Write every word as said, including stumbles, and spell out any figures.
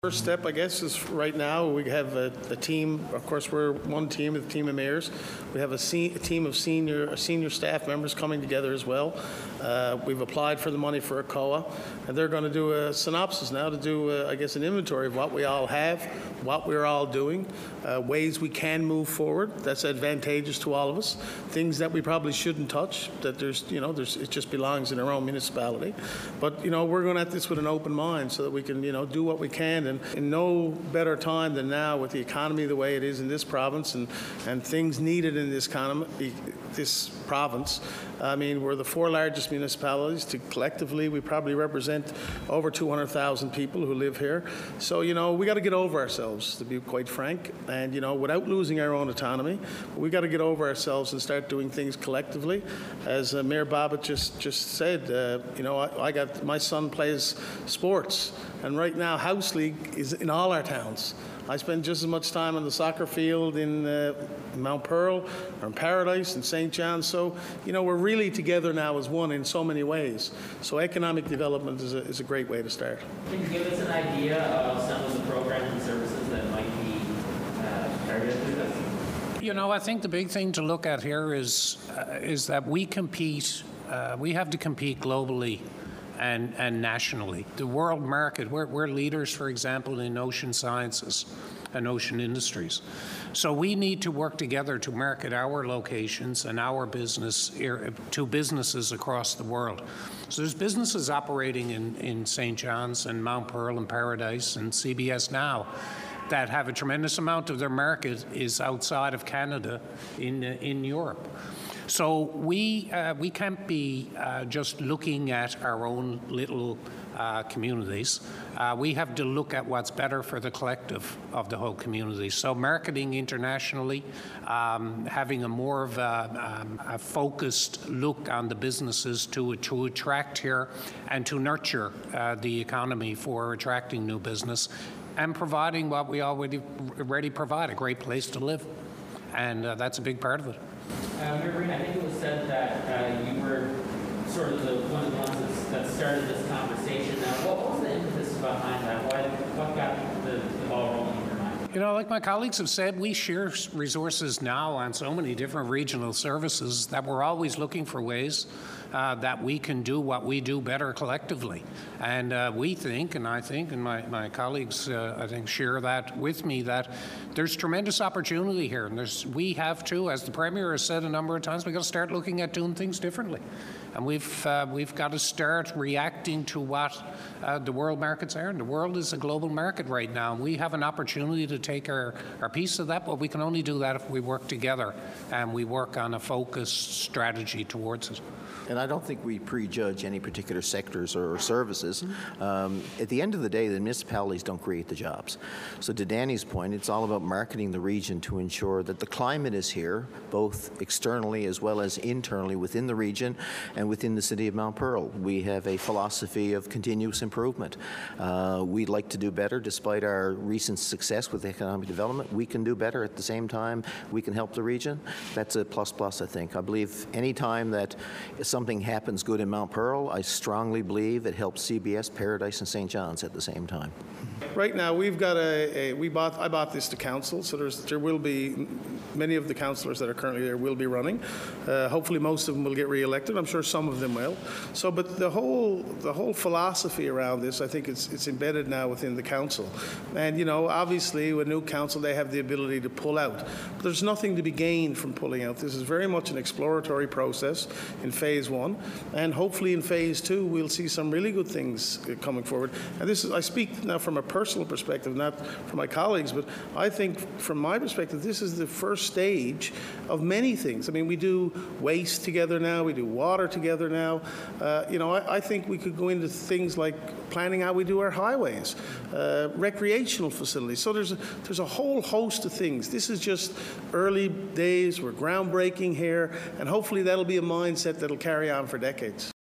First step, I guess, is right now we have a, a team. Of course, we're one team, a team of mayors. We have a, se- a team of senior senior staff members coming together as well. Uh, we've applied for the money for a C O A, and they're going to do a synopsis now to do, uh, I guess, an inventory of what we all have, what we're all doing, uh, ways we can move forward. That's advantageous to all of us. Things that we probably shouldn't touch. That there's, you know, there's it just belongs in our own municipality. But you know, we're going at this with an open mind so that we can, you know, do what we can. And in no better time than now, with the economy the way it is in this province and, and things needed in this economy, this province. I mean, we're the four largest municipalities. To collectively, we probably represent over two hundred thousand people who live here. So, you know, we got to get over ourselves, to be quite frank. And, you know, without losing our own autonomy, we got to get over ourselves and start doing things collectively. As uh, Mayor Bobbitt just, just said, uh, you know, I, I got, my son plays sports. And right now, House League is in all our towns. I spend just as much time on the soccer field in uh, Mount Pearl or in Paradise and Saint John's. So, you know, we're really together now as one in so many ways. So economic development is a, is a great way to start. Can you give us an idea of some of the programs and services that might be uh, targeted through this? You know, I think the big thing to look at here is, uh, is that we compete, uh, we have to compete globally and, and nationally. The world market, we're, we're leaders, for example, in ocean sciences and ocean industries. So we need to work together to market our locations and our business to businesses across the world. So there's businesses operating in, in Saint John's and Mount Pearl and Paradise and C B S Now that have a tremendous amount of their market is outside of Canada in, in Europe. So we, uh, we can't be uh, just looking at our own little uh, communities. Uh, we have to look at what's better for the collective of the whole community. So marketing internationally, um, having a more of a, um, a focused look on the businesses to, to attract here and to nurture uh, the economy for attracting new business, and providing what we already, already provide, a great place to live. And uh, that's a big part of it. Uh, Mayor Breen, I think it was said that uh, you were sort of the, one of the ones that's, that started this conversation. Now, what was the impetus behind that? Why, what got the, the ball rolling in your mind? You know, like my colleagues have said, we share resources now on so many different regional services that we're always looking for ways uh, that we can do what we do better collectively. And uh, we think, and I think, and my, my colleagues, uh, I think, share that with me, that there's tremendous opportunity here. And there's, we have to, as the Premier has said a number of times, we've got to start looking at doing things differently. And we've, uh, we've got to start reacting to what uh, the world markets are. And the world is a global market right now. And we have an opportunity to take our, our piece of that, but we can only do that if we work together and we work on a focused strategy towards it. And I don't think we prejudge any particular sectors or services. Um, at the end of the day, the municipalities don't create the jobs. So to Danny's point, it's all about marketing the region to ensure that the climate is here, both externally as well as internally within the region and within the city of Mount Pearl. We have a philosophy of continuous improvement. Uh, we'd like to do better despite our recent success with economic development. We can do better at the same time. We can help the region. That's a plus plus, I think. I believe any time that something happens good in Mount Pearl, I strongly believe it helps C B S, Paradise, and Saint John's at the same time. Right now, we've got a, a we bought. I bought this to council, so there's there will be many of the councillors that are currently there will be running. Uh, hopefully, most of them will get re-elected. I'm sure some of them will. So, but the whole the whole philosophy around this, I think it's it's embedded now within the council. And you know, obviously, with new council, they have the ability to pull out. But there's nothing to be gained from pulling out. This is very much an exploratory process in phase one, and hopefully in phase two, we'll see some really good things coming forward. And this is I speak now from a personal perspective, not from my colleagues, but I think from my perspective, this is the first stage of many things. I mean, we do waste together now, we do water together now. Uh, you know, I, I think we could go into things like planning how we do our highways, uh, recreational facilities. So there's a, there's a whole host of things. This is just early days. We're groundbreaking here, and hopefully that'll be a mindset that'll carry on for decades.